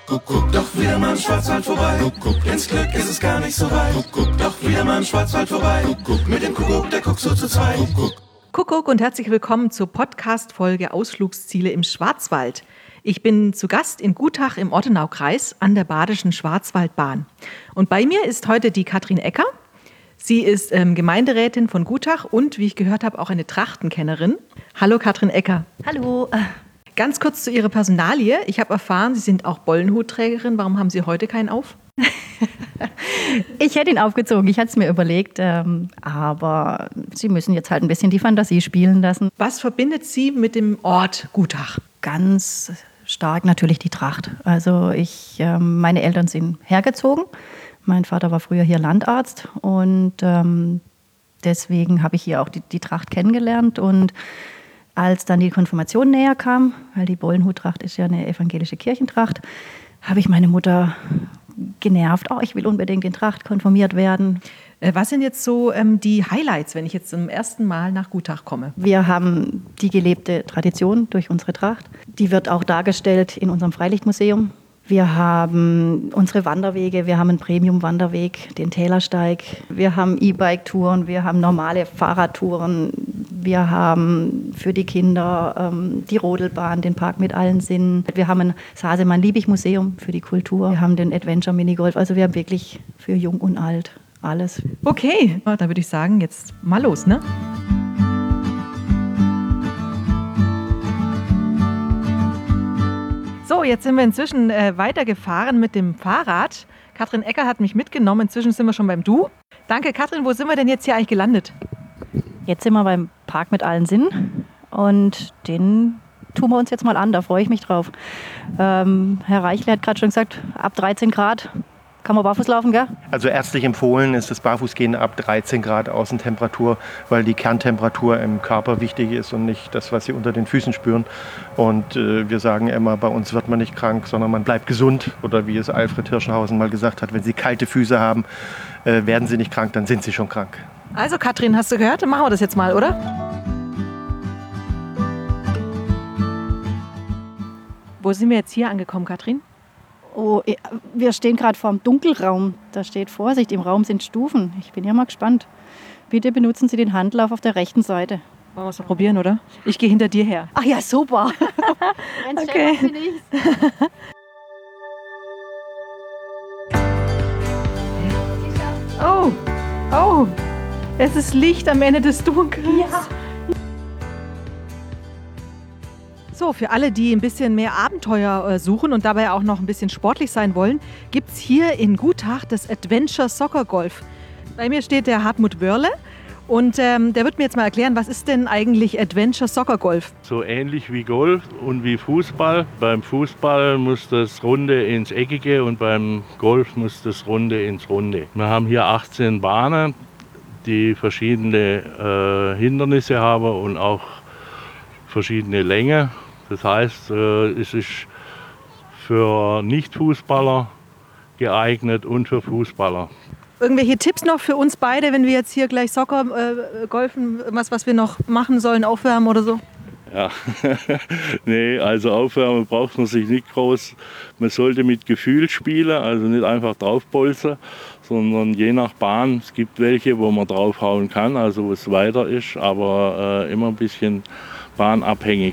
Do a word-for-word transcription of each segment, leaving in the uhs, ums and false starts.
Kuckuck, doch wieder mal im Schwarzwald vorbei. Kuckuck, ins Glück ist es gar nicht so weit. Kuckuck, doch wieder mal im Schwarzwald vorbei. Kuckuck, mit dem Kuckuck, der guckt so zu zweit. Kuckuck. Kuckuck und herzlich willkommen zur Podcast-Folge Ausflugsziele im Schwarzwald. Ich bin zu Gast in Gutach im Ortenaukreis an der Badischen Schwarzwaldbahn. Und bei mir ist heute die Katrin Ecker. Sie ist ähm, Gemeinderätin von Gutach und, wie ich gehört habe, auch eine Trachtenkennerin. Hallo Katrin Ecker. Hallo. Ganz kurz zu Ihrer Personalie. Ich habe erfahren, Sie sind auch Bollenhutträgerin. Warum haben Sie heute keinen auf? Ich hätte ihn aufgezogen, ich hatte es mir überlegt, ähm, aber Sie müssen jetzt halt ein bisschen die Fantasie spielen lassen. Was verbindet Sie mit dem Ort Gutach? Ganz stark natürlich die Tracht. Also ich, ähm, meine Eltern sind hergezogen. Mein Vater war früher hier Landarzt und ähm, deswegen habe ich hier auch die, die Tracht kennengelernt. Und als dann die Konfirmation näher kam, weil die Bollenhuttracht ist ja eine evangelische Kirchentracht, habe ich meine Mutter genervt, oh, ich will unbedingt in Tracht konfirmiert werden. Was sind jetzt so ähm, die Highlights, wenn ich jetzt zum ersten Mal nach Gutach komme? Wir haben die gelebte Tradition durch unsere Tracht. Die wird auch dargestellt in unserem Freilichtmuseum. Wir haben unsere Wanderwege, wir haben einen Premium-Wanderweg, den Tälersteig. Wir haben E-Bike-Touren, wir haben normale Fahrradtouren. Wir haben für die Kinder ähm, die Rodelbahn, den Park mit allen Sinnen. Wir haben ein Sasemann-Liebig-Museum für die Kultur. Wir haben den Adventure-Minigolf. Also wir haben wirklich für Jung und Alt alles. Okay, da würde ich sagen, jetzt mal los, ne? So, jetzt sind wir inzwischen äh, weitergefahren mit dem Fahrrad. Katrin Ecker hat mich mitgenommen. Inzwischen sind wir schon beim Du. Danke, Katrin. Wo sind wir denn jetzt hier eigentlich gelandet? Jetzt sind wir beim Park mit allen Sinnen und den tun wir uns jetzt mal an. Da freue ich mich drauf. Ähm, Herr Reichle hat gerade schon gesagt, ab dreizehn Grad kann man barfuß laufen, gell? Also ärztlich empfohlen ist das Barfußgehen ab dreizehn Grad Außentemperatur, weil die Kerntemperatur im Körper wichtig ist und nicht das, was Sie unter den Füßen spüren. Und äh, wir sagen immer, bei uns wird man nicht krank, sondern man bleibt gesund. Oder wie es Alfred Hirschhausen mal gesagt hat, wenn Sie kalte Füße haben, äh, werden Sie nicht krank, dann sind Sie schon krank. Also Katrin, hast du gehört? Dann machen wir das jetzt mal, oder? Wo sind wir jetzt hier angekommen, Katrin? Oh, wir stehen gerade vor dem Dunkelraum. Da steht Vorsicht, im Raum sind Stufen. Ich bin ja mal gespannt. Bitte benutzen Sie den Handlauf auf der rechten Seite. Wollen wir es mal probieren, oder? Ich gehe hinter dir her. Ach ja, super. Okay. Oh, oh, es ist Licht am Ende des Dunkels. Ja. So, für alle, die ein bisschen mehr Abenteuer suchen und dabei auch noch ein bisschen sportlich sein wollen, gibt es hier in Gutach das Adventure Soccer Golf. Bei mir steht der Hartmut Wörle und ähm, der wird mir jetzt mal erklären, was ist denn eigentlich Adventure Soccer Golf? So ähnlich wie Golf und wie Fußball. Beim Fußball muss das Runde ins Eckige und beim Golf muss das Runde ins Runde. Wir haben hier achtzehn Bahnen, die verschiedene äh, Hindernisse haben und auch verschiedene Länge. Das heißt, es ist für Nicht-Fußballer geeignet und für Fußballer. Irgendwelche Tipps noch für uns beide, wenn wir jetzt hier gleich Soccer äh, golfen, was, was wir noch machen sollen, aufwärmen oder so? Ja, nee, also aufwärmen braucht man sich nicht groß. Man sollte mit Gefühl spielen, also nicht einfach draufbolzen, sondern je nach Bahn. Es gibt welche, wo man draufhauen kann, also wo es weiter ist, aber äh, immer ein bisschen bahnabhängig.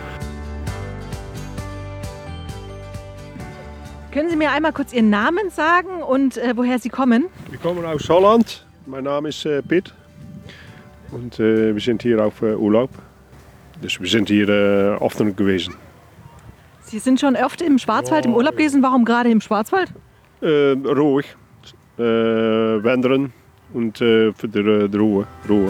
Können Sie mir einmal kurz Ihren Namen sagen und äh, woher Sie kommen? Wir kommen aus Holland. Mein Name ist äh, Pitt und äh, wir sind hier auf äh, Urlaub. Dus wir sind hier äh, oft gewesen. Sie sind schon oft im Schwarzwald im Urlaub gewesen. Warum gerade im Schwarzwald? Äh, ruhig, äh, wandern und äh, für die, äh, die Ruhe. Ruhe.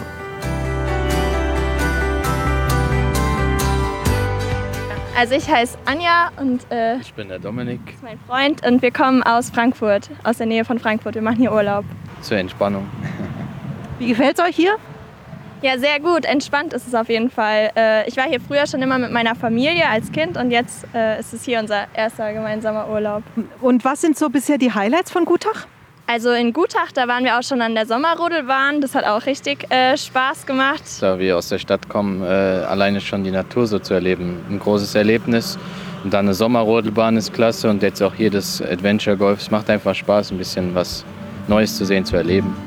Also ich heiße Anja und äh, ich bin der Dominik. Das ist mein Freund und wir kommen aus Frankfurt, aus der Nähe von Frankfurt. Wir machen hier Urlaub. Zur Entspannung. Wie gefällt es euch hier? Ja, sehr gut. Entspannt ist es auf jeden Fall. Äh, ich war hier früher schon immer mit meiner Familie als Kind und jetzt äh, ist es hier unser erster gemeinsamer Urlaub. Und was sind so bisher die Highlights von Gutach? Also in Gutach, da waren wir auch schon an der Sommerrodelbahn. Das hat auch richtig äh, Spaß gemacht. Da wir aus der Stadt kommen, äh, alleine schon die Natur so zu erleben. Ein großes Erlebnis Und dann eine Sommerrodelbahn ist klasse und jetzt auch hier das Adventure Golf. Es macht einfach Spaß, ein bisschen was Neues zu sehen, zu erleben.